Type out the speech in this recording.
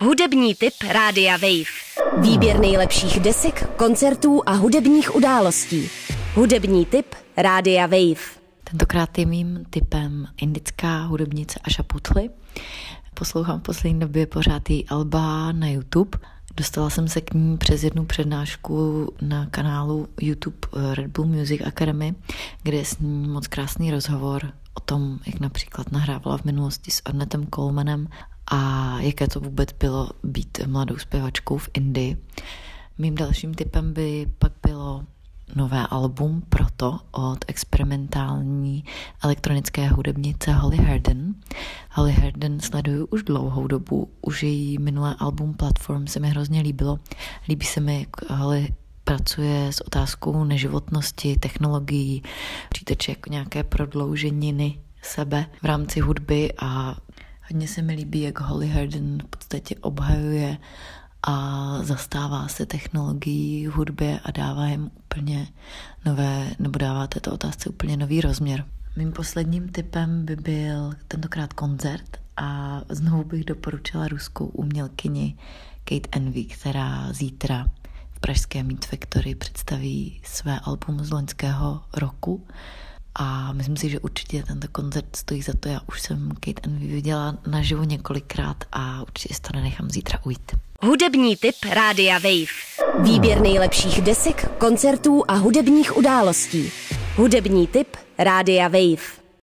Hudební tip Rádia Wave. Výběr nejlepších desek, koncertů a hudebních událostí. Hudební tip Rádia Wave. Tentokrát je mým tipem indická hudebnice Asha Puthli. Poslouchám v poslední době pořád její alba na YouTube. Dostala jsem se k ní přes jednu přednášku na kanálu YouTube Red Bull Music Academy, kde je s ní moc krásný rozhovor o tom, jak například nahrávala v minulosti s Ornetem Colemanem a jaké to vůbec bylo být mladou zpěvačkou v Indii. Mým dalším tipem by pak bylo nové album Proto od experimentální elektronické hudebnice Holly Herden. Holly Herden sleduju už dlouhou dobu, už její minulé album Platform se mi hrozně líbilo. Líbí se mi, jak Holly pracuje s otázkou neživotnosti, technologií, přítečí jako nějaké prodlouženiny sebe v rámci hudby a hodně se mi líbí, jak Holly Herden v podstatě obhajuje a zastává se technologií v hudbě a dává jim úplně nové, nebo dává této otázce úplně nový rozměr. Mým posledním tipem by byl tentokrát koncert a znovu bych doporučila ruskou umělkyni Kate Envy, která zítra v pražské Meet Factory představí své album z loňského roku. A myslím si, že určitě tento koncert stojí za to. Já už jsem Kate Envy viděla naživo několikrát a určitě si to nenechám zítra ujít. Hudební tip Rádia Wave. Výběr nejlepších desek, koncertů a hudebních událostí. Hudební tip Rádia Wave.